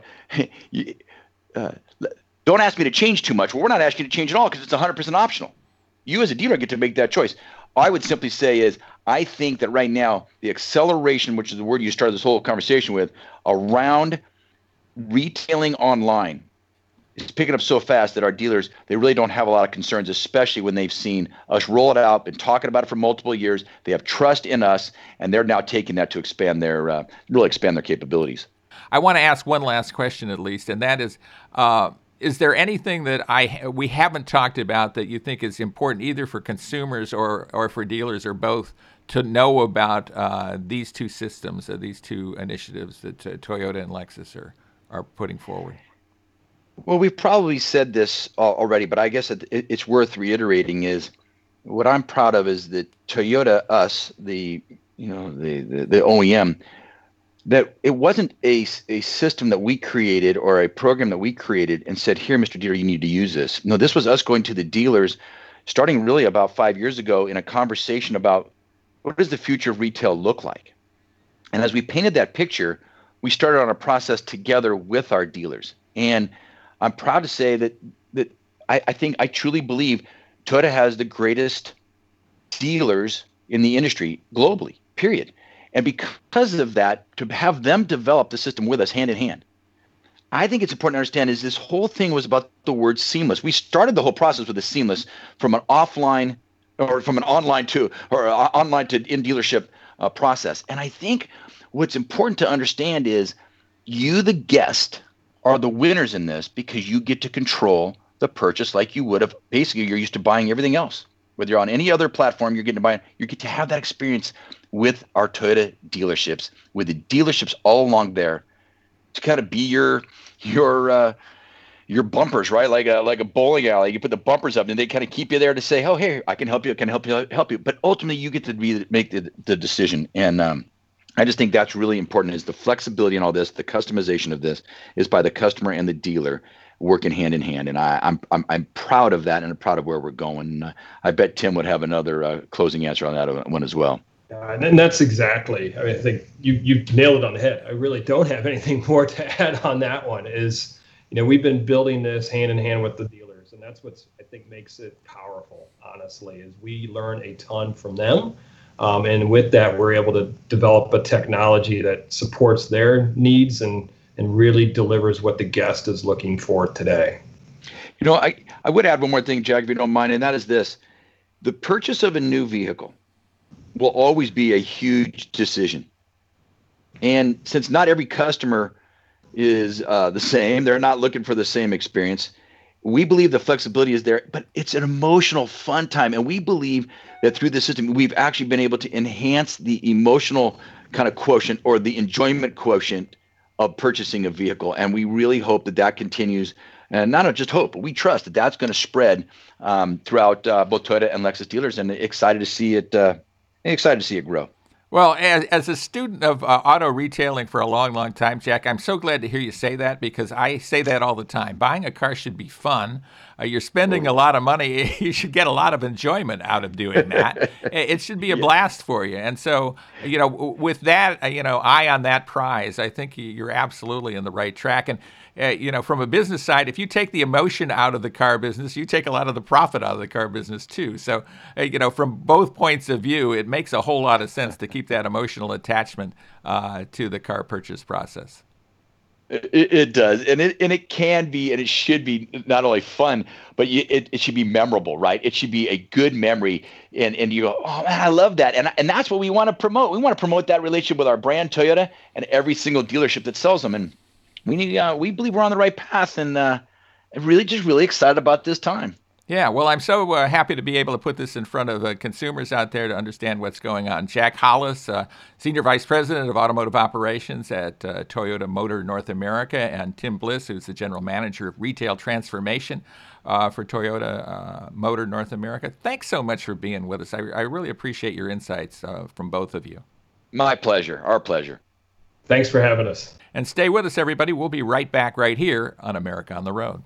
don't ask me to change too much. Well, we're not asking you to change at all, because it's 100% optional. You as a dealer get to make that choice. I would simply say is, I think that right now, the acceleration, which is the word you started this whole conversation with, around retailing online, is picking up so fast that our dealers, they really don't have a lot of concerns, especially when they've seen us roll it out, been talking about it for multiple years. They have trust in us, and they're now taking that to expand their capabilities. I want to ask one last question at least, and that is there anything that we haven't talked about that you think is important, either for consumers or for dealers, or both, to know about these two systems, these two initiatives that Toyota and Lexus are putting forward? Well, we've probably said this already, but I guess it's worth reiterating, is what I'm proud of is that Toyota, us, the OEM, that it wasn't a system that we created or a program that we created and said, here, Mr. Dealer, you need to use this. No, this was us going to the dealers starting really about 5 years ago in a conversation about what does the future of retail look like? And as we painted that picture, we started on a process together with our dealers. And I'm proud to say that I truly believe Toyota has the greatest dealers in the industry globally, period. And because of that, to have them develop the system with us hand in hand, I think it's important to understand is this whole thing was about the word seamless. We started the whole process with the seamless from an offline or from an online to in dealership process. And I think what's important to understand is you, the guest, are the winners in this because you get to control the purchase like you would have. Basically, you're used to buying everything else. Whether you're on any other platform, you get to have that experience with our Toyota dealerships, with the dealerships all along there, to kind of be your bumpers, right? Like a bowling alley. You put the bumpers up, and they kind of keep you there to say, "Oh, hey, I can help you. Help you." But ultimately, you get to make the decision. And I just think that's really important. Is the flexibility in all this, the customization of this, is by the customer and the dealer working hand in hand, and I'm proud of that, and I'm proud of where we're going. I bet Tim would have another closing answer on that one as well. And that's exactly. I mean, I think you nailed it on the head. I really don't have anything more to add on that one. Is we've been building this hand in hand with the dealers, and that's what's I think makes it powerful. Honestly, is we learn a ton from them, and with that, we're able to develop a technology that supports their needs and really delivers what the guest is looking for today. I would add one more thing, Jack, if you don't mind, and that is this. The purchase of a new vehicle will always be a huge decision. And since not every customer is the same, they're not looking for the same experience, we believe the flexibility is there, but it's an emotional, fun time. And we believe that through the system, we've actually been able to enhance the emotional kind of quotient or the enjoyment quotient of purchasing a vehicle. And we really hope that continues, and not just hope, but we trust that that's going to spread throughout both Toyota and Lexus dealers, and excited to see it grow. Well, as a student of auto retailing for a long, long time, Jack, I'm so glad to hear you say that, because I say that all the time. Buying a car should be fun. You're spending a lot of money. You should get a lot of enjoyment out of doing that. It should be a blast for you. And so, with that, eye on that prize, I think you're absolutely in the right track. And from a business side, if you take the emotion out of the car business, you take a lot of the profit out of the car business too. So, from both points of view, it makes a whole lot of sense to keep that emotional attachment to the car purchase process. It does, and it can be, and it should be not only fun, but it should be memorable, right? It should be a good memory, and you go, oh man, I love that, and that's what we want to promote. We want to promote that relationship with our brand Toyota and every single dealership that sells them, and we believe we're on the right path, and really excited about this time. Yeah, well, I'm so happy to be able to put this in front of consumers out there to understand what's going on. Jack Hollis, Senior Vice President of Automotive Operations at Toyota Motor North America, and Tim Bliss, who's the General Manager of Retail Transformation for Toyota Motor North America. Thanks so much for being with us. I really appreciate your insights from both of you. My pleasure. Our pleasure. Thanks for having us. And stay with us, everybody. We'll be right back right here on America on the Road.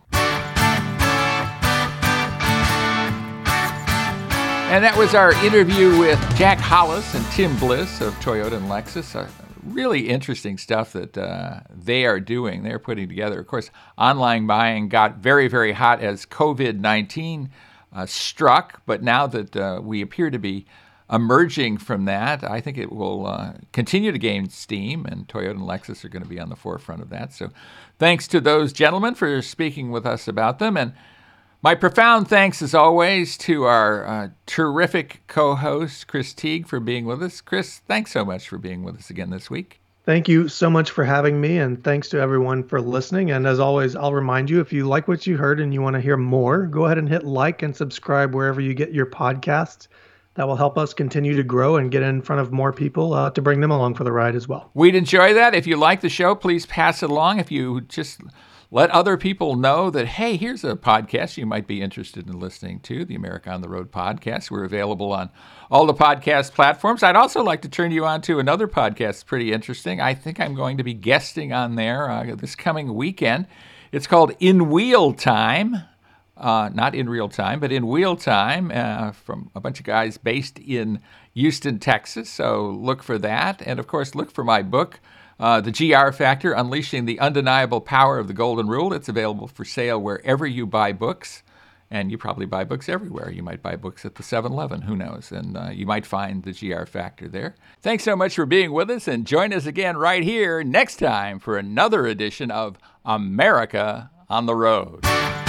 And that was our interview with Jack Hollis and Tim Bliss of Toyota and Lexus. Really interesting stuff that they are doing. They're putting together. Of course, online buying got very, very hot as COVID-19 struck. But now that we appear to be emerging from that, I think it will continue to gain steam, and Toyota and Lexus are going to be on the forefront of that. So thanks to those gentlemen for speaking with us about them. And my profound thanks, as always, to our terrific co-host, Chris Teague, for being with us. Chris, thanks so much for being with us again this week. Thank you so much for having me, and thanks to everyone for listening. And as always, I'll remind you, if you like what you heard and you want to hear more, go ahead and hit like and subscribe wherever you get your podcasts. That will help us continue to grow and get in front of more people to bring them along for the ride as well. We'd enjoy that. If you like the show, please pass it along. If you just let other people know that, hey, here's a podcast you might be interested in listening to, the America on the Road podcast. We're available on all the podcast platforms. I'd also like to turn you on to another podcast that's pretty interesting. I think I'm going to be guesting on there this coming weekend. It's called In Wheel Time. Not in real time, but in wheel time, from a bunch of guys based in Houston, Texas. So look for that. And of course, look for my book, The GR Factor, Unleashing the Undeniable Power of the Golden Rule. It's available for sale wherever you buy books. And you probably buy books everywhere. You might buy books at the 7-Eleven, who knows? And you might find the GR Factor there. Thanks so much for being with us, and join us again right here next time for another edition of America on the Road.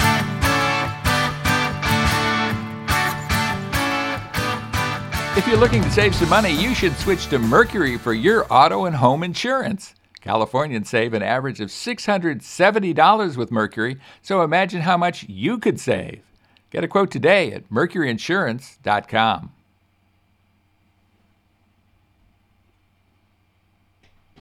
If you're looking to save some money, you should switch to Mercury for your auto and home insurance. Californians save an average of $670 with Mercury, so imagine how much you could save. Get a quote today at mercuryinsurance.com.